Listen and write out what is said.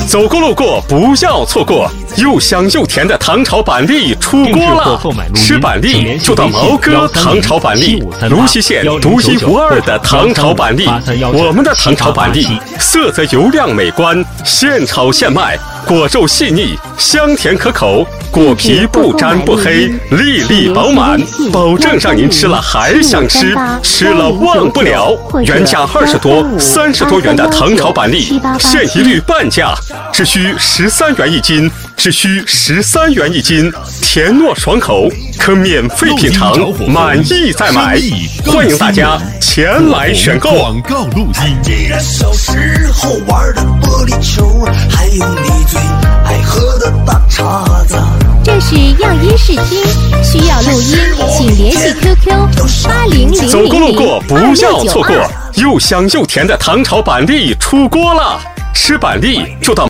走过路过不要错过，又香又甜的糖炒板栗出锅了！吃板栗就到毛哥糖炒板栗，泸溪县独一无二的糖炒板栗。我们的糖炒板栗色泽油亮美观，现炒现卖，果肉细腻，香甜可口，果皮不粘不黑，粒粒饱满，保证让您吃了还想吃，吃了忘不了。原价20多、30多元的糖炒板栗，现一律半价，只需13元一斤，只需13元一斤，甜糯爽口，可免费品尝，满意再买。欢迎大家前来选购。 广告录音。 记得小时候玩的玻璃球，还有你最爱喝的大碴子。 这是样音视听，需要录音，请联系 QQ 8000002696。 走过路过不要错过，又香又甜的糖炒板栗出锅了！吃板栗就到